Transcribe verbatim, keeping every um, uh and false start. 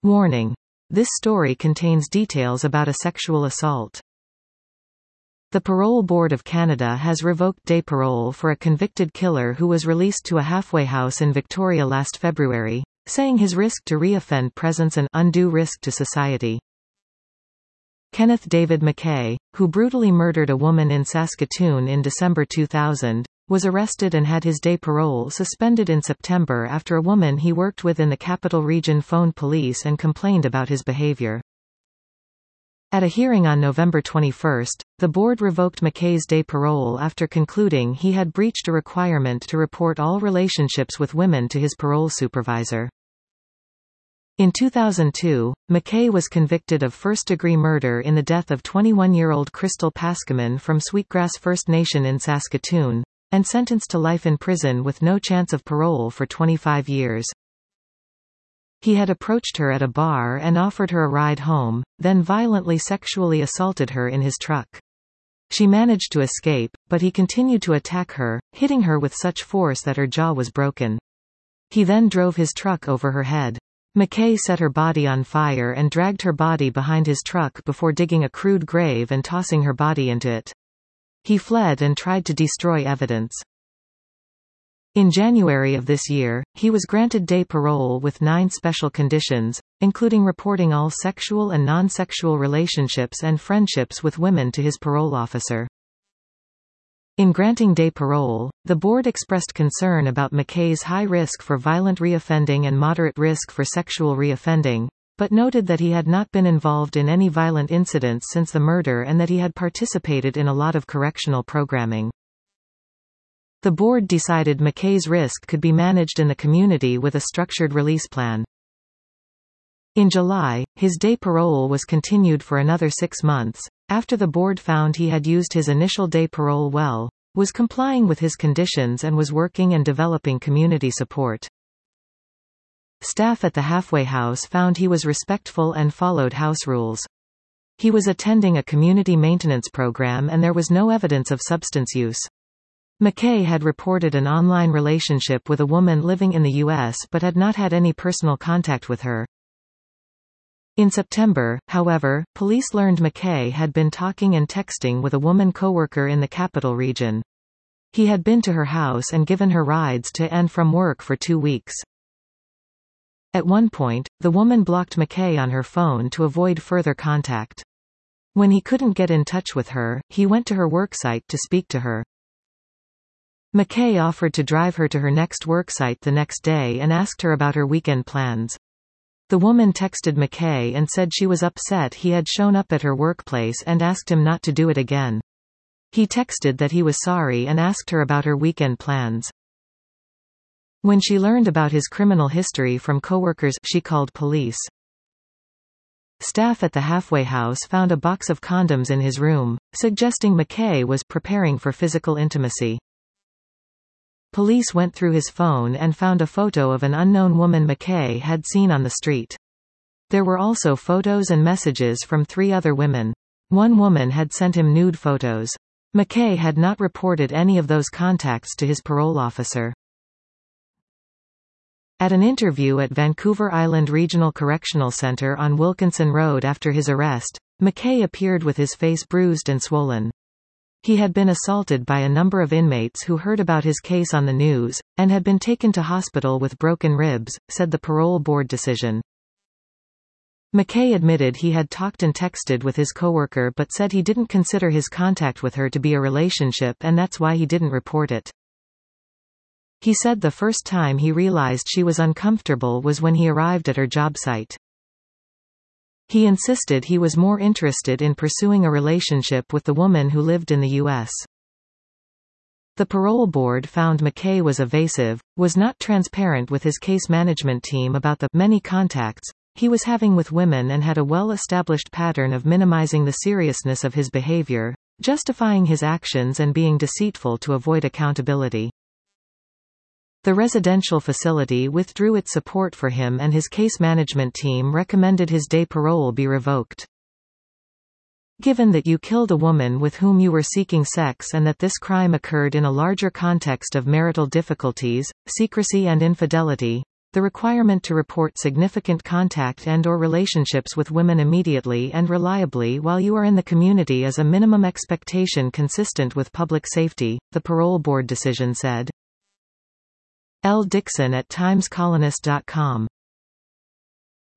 Warning. This story contains details about a sexual assault. The Parole Board of Canada has revoked day parole for a convicted killer who was released to a halfway house in Victoria last February, saying his risk to reoffend presents an undue risk to society. Kenneth David McKay, who brutally murdered a woman in Saskatoon in December two thousand, was arrested and had his day parole suspended in September after a woman he worked with in the Capital Region phoned police and complained about his behavior. At a hearing on November twenty-first, the board revoked McKay's day parole after concluding he had breached a requirement to report all relationships with women to his parole supervisor. In two thousand two, McKay was convicted of first-degree murder in the death of twenty-one-year-old Crystal Paskaman from Sweetgrass First Nation in Saskatoon, and sentenced to life in prison with no chance of parole for twenty-five years. He had approached her at a bar and offered her a ride home, then violently sexually assaulted her in his truck. She managed to escape, but he continued to attack her, hitting her with such force that her jaw was broken. He then drove his truck over her head. McKay set her body on fire and dragged her body behind his truck before digging a crude grave and tossing her body into it. He fled and tried to destroy evidence. In January of this year, he was granted day parole with nine special conditions, including reporting all sexual and non-sexual relationships and friendships with women to his parole officer. In granting day parole, the board expressed concern about McKay's high risk for violent reoffending and moderate risk for sexual reoffending, but noted that he had not been involved in any violent incidents since the murder and that he had participated in a lot of correctional programming. The board decided McKay's risk could be managed in the community with a structured release plan. In July, his day parole was continued for another six months, after the board found he had used his initial day parole well, was complying with his conditions and was working and developing community support. Staff at the halfway house found he was respectful and followed house rules. He was attending a community maintenance program and there was no evidence of substance use. McKay had reported an online relationship with a woman living in the U S but had not had any personal contact with her. In September, however, police learned McKay had been talking and texting with a woman coworker in the Capital Region. He had been to her house and given her rides to and from work for two weeks. At one point, the woman blocked McKay on her phone to avoid further contact. When he couldn't get in touch with her, he went to her worksite to speak to her. McKay offered to drive her to her next worksite the next day and asked her about her weekend plans. The woman texted McKay and said she was upset he had shown up at her workplace and asked him not to do it again. He texted that he was sorry and asked her about her weekend plans. When she learned about his criminal history from coworkers, she called police. Staff at the halfway house found a box of condoms in his room, suggesting McKay was preparing for physical intimacy. Police went through his phone and found a photo of an unknown woman McKay had seen on the street. There were also photos and messages from three other women. One woman had sent him nude photos. McKay had not reported any of those contacts to his parole officer. At an interview at Vancouver Island Regional Correctional Centre on Wilkinson Road after his arrest, McKay appeared with his face bruised and swollen. He had been assaulted by a number of inmates who heard about his case on the news, and had been taken to hospital with broken ribs, said the parole board decision. McKay admitted he had talked and texted with his coworker but said he didn't consider his contact with her to be a relationship and that's why he didn't report it. He said the first time he realized she was uncomfortable was when he arrived at her job site. He insisted he was more interested in pursuing a relationship with the woman who lived in the U S. The parole board found McKay was evasive, was not transparent with his case management team about the many contacts he was having with women and had a well-established pattern of minimizing the seriousness of his behavior, justifying his actions and being deceitful to avoid accountability. The residential facility withdrew its support for him and his case management team recommended his day parole be revoked. Given that you killed a woman with whom you were seeking sex and that this crime occurred in a larger context of marital difficulties, secrecy and infidelity, The requirement to report significant contact and or relationships with women immediately and reliably while you are in the community is a minimum expectation consistent with public safety, the parole board decision said. L. Dixon at times colonist dot com